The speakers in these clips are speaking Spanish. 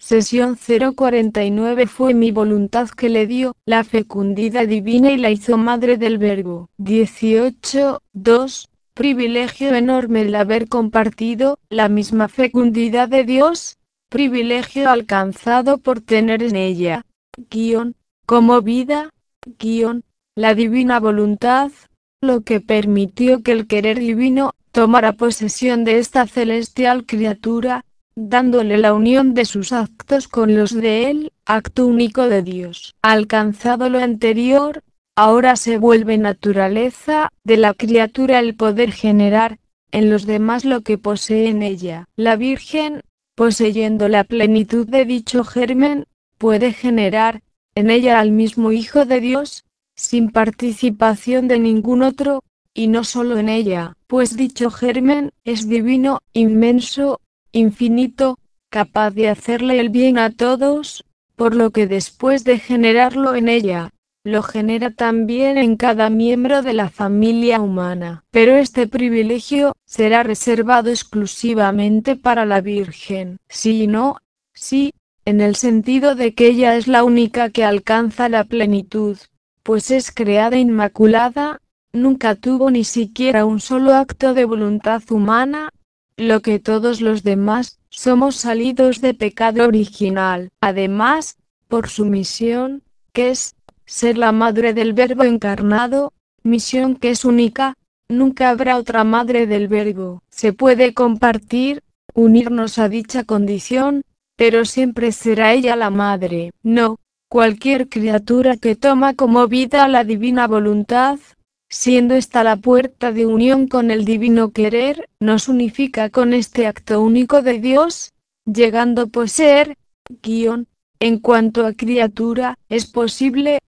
Sesión 049 fue mi voluntad que le dio la fecundidad divina y la hizo madre del Verbo. 18. 2. Privilegio enorme el haber compartido la misma fecundidad de Dios, privilegio alcanzado por tener en ella, como vida, la divina voluntad, lo que permitió que el querer divino tomara posesión de esta celestial criatura, dándole la unión de sus actos con los de él, acto único de Dios. Alcanzado lo anterior, ahora se vuelve naturaleza de la criatura el poder generar en los demás lo que posee en ella. La Virgen, poseyendo la plenitud de dicho germen, puede generar en ella al mismo Hijo de Dios, sin participación de ningún otro, y no solo en ella, pues dicho germen es divino, inmenso, infinito, capaz de hacerle el bien a todos, por lo que después de generarlo en ella, lo genera también en cada miembro de la familia humana. Pero este privilegio será reservado exclusivamente para la Virgen. Sí y no, sí, en el sentido de que ella es la única que alcanza la plenitud, pues es creada inmaculada, nunca tuvo ni siquiera un solo acto de voluntad humana, lo que todos los demás somos salidos de pecado original. Además, por su misión, que es ser la madre del Verbo encarnado, misión que es única, nunca habrá otra madre del Verbo. Se puede compartir, unirnos a dicha condición, pero siempre será ella la madre. No, cualquier criatura que toma como vida la divina voluntad, siendo esta la puerta de unión con el divino querer, nos unifica con este acto único de Dios, llegando a poseer, en cuanto a criatura, es posible,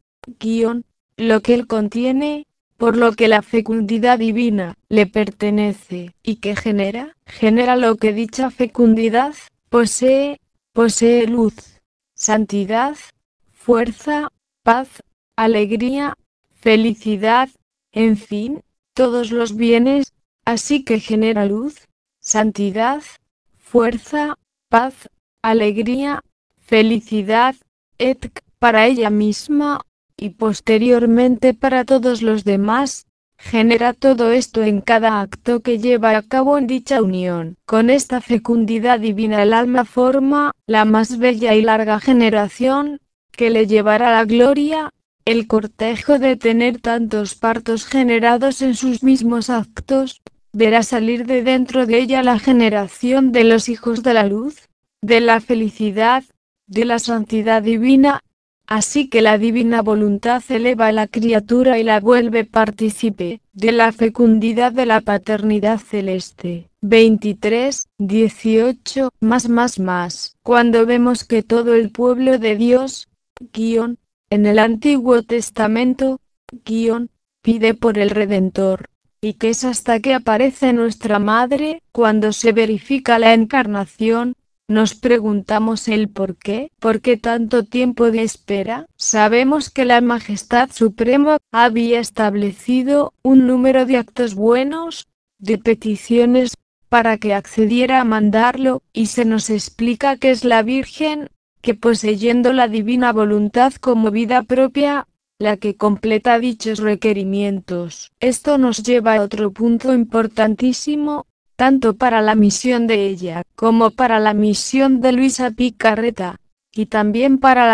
lo que él contiene, por lo que la fecundidad divina le pertenece, y que genera lo que dicha fecundidad posee, posee luz, santidad, fuerza, paz, alegría, felicidad, en fin, todos los bienes, así que genera luz, santidad, fuerza, paz, alegría, felicidad, para ella misma, y posteriormente para todos los demás, genera todo esto en cada acto que lleva a cabo en dicha unión. Con esta fecundidad divina el alma forma la más bella y larga generación, que le llevará a la gloria. El cortejo de tener tantos partos generados en sus mismos actos, verá salir de dentro de ella la generación de los hijos de la luz, de la felicidad, de la santidad divina, así que la divina voluntad eleva a la criatura y la vuelve partícipe de la fecundidad de la paternidad celeste. 23, 18, más. Cuando vemos que todo el pueblo de Dios, en el Antiguo Testamento, pide por el Redentor, y que es hasta que aparece nuestra Madre, cuando se verifica la encarnación, nos preguntamos el por qué tanto tiempo de espera. Sabemos que la Majestad Suprema había establecido un número de actos buenos, de peticiones, para que accediera a mandarlo, y se nos explica que es la Virgen, que poseyendo la divina voluntad como vida propia, la que completa dichos requerimientos. Esto nos lleva a otro punto importantísimo, tanto para la misión de ella, como para la misión de Luisa Picarreta, y también para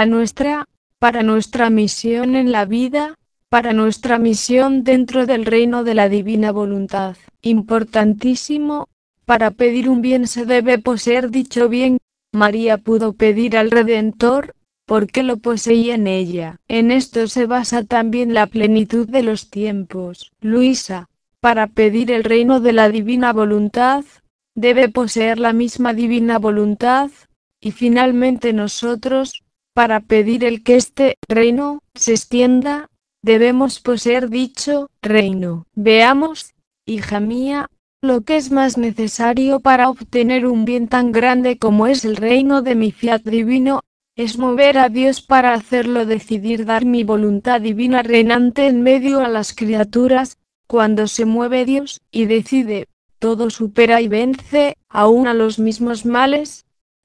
nuestra misión en la vida, para nuestra misión dentro del reino de la divina voluntad. Importantísimo, para pedir un bien se debe poseer dicho bien. María pudo pedir al Redentor, porque lo poseía en ella. En esto se basa también la plenitud de los tiempos. Luisa, para pedir el reino de la divina voluntad, debe poseer la misma divina voluntad, y finalmente nosotros, para pedir el que este reino se extienda, debemos poseer dicho reino. Veamos, hija mía, lo que es más necesario para obtener un bien tan grande como es el reino de mi fiat divino, es mover a Dios para hacerlo decidir dar mi voluntad divina reinante en medio a las criaturas. Cuando se mueve Dios y decide, todo supera y vence, aún a los mismos males.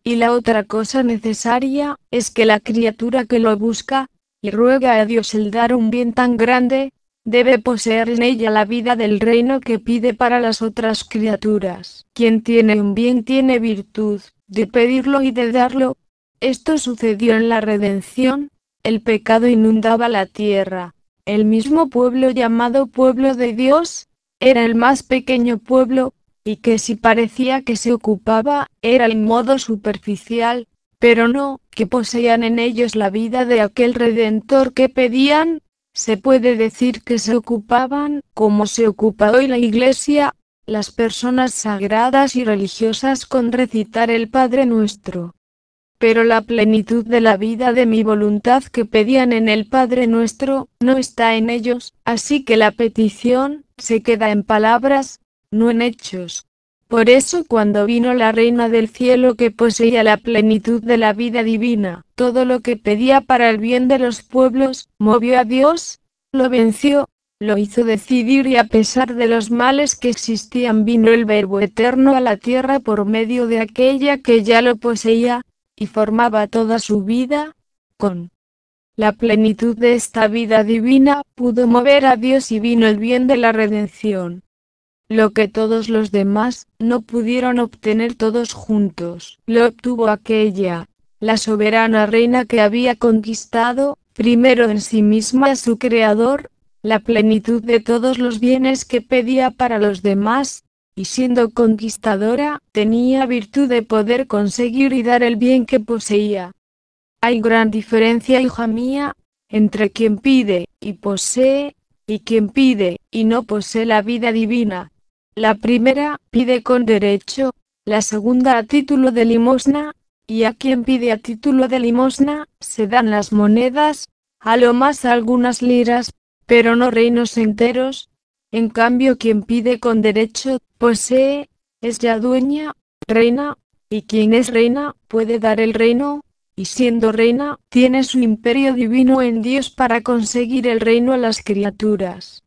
Y la otra cosa necesaria, es que la criatura que lo busca, y ruega a Dios el dar un bien tan grande, debe poseer en ella la vida del reino que pide para las otras criaturas. Quien tiene un bien tiene virtud, de pedirlo y de darlo. Esto sucedió en la redención. El pecado inundaba la tierra. El mismo pueblo llamado pueblo de Dios, era el más pequeño pueblo, y que si parecía que se ocupaba, era en modo superficial, pero no, que poseían en ellos la vida de aquel Redentor que pedían. Se puede decir que se ocupaban, como se ocupa hoy la Iglesia, las personas sagradas y religiosas con recitar el Padre Nuestro. Pero la plenitud de la vida de mi voluntad que pedían en el Padre Nuestro, no está en ellos, así que la petición, se queda en palabras, no en hechos. Por eso cuando vino la Reina del Cielo que poseía la plenitud de la vida divina, todo lo que pedía para el bien de los pueblos, movió a Dios, lo venció, lo hizo decidir y a pesar de los males que existían vino el Verbo eterno a la tierra por medio de aquella que ya lo poseía, y formaba toda su vida, con la plenitud de esta vida divina, pudo mover a Dios y vino el bien de la redención. Lo que todos los demás no pudieron obtener todos juntos, lo obtuvo aquella, la soberana reina que había conquistado, primero en sí misma a su Creador, la plenitud de todos los bienes que pedía para los demás, y siendo conquistadora, tenía virtud de poder conseguir y dar el bien que poseía. Hay gran diferencia, hija mía, entre quien pide y posee, y quien pide y no posee la vida divina. La primera pide con derecho, la segunda a título de limosna, y a quien pide a título de limosna, se dan las monedas, a lo más algunas liras, pero no reinos enteros. En cambio quien pide con derecho, posee, es ya dueña, reina, y quien es reina, puede dar el reino, y siendo reina, tiene su imperio divino en Dios para conseguir el reino a las criaturas.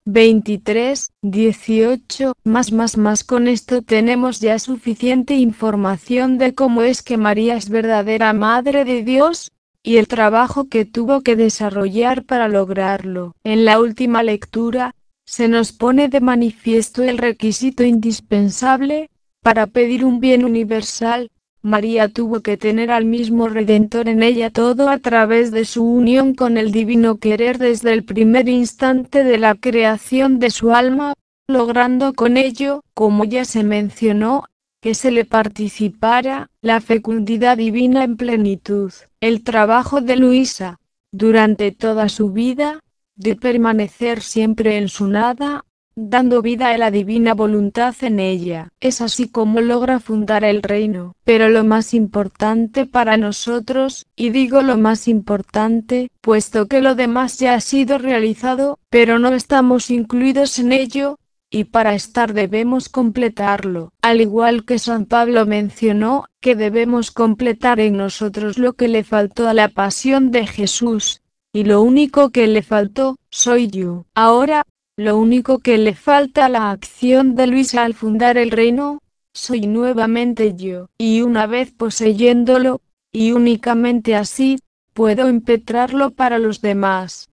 23:18 Más con esto tenemos ya suficiente información de cómo es que María es verdadera Madre de Dios, y el trabajo que tuvo que desarrollar para lograrlo. En la última lectura, se nos pone de manifiesto el requisito indispensable, para pedir un bien universal. María tuvo que tener al mismo Redentor en ella todo a través de su unión con el divino querer desde el primer instante de la creación de su alma, logrando con ello, como ya se mencionó, que se le participara la fecundidad divina en plenitud. El trabajo de Luisa, durante toda su vida, de permanecer siempre en su nada, dando vida a la divina voluntad en ella. Es así como logra fundar el reino. Pero lo más importante para nosotros, y digo lo más importante, puesto que lo demás ya ha sido realizado, pero no estamos incluidos en ello, y para estar debemos completarlo, al igual que San Pablo mencionó, que debemos completar en nosotros lo que le faltó a la pasión de Jesús, y lo único que le faltó, soy yo. Ahora, lo único que le falta a la acción de Luisa al fundar el reino, soy nuevamente yo, y una vez poseyéndolo, y únicamente así, puedo impetrarlo para los demás.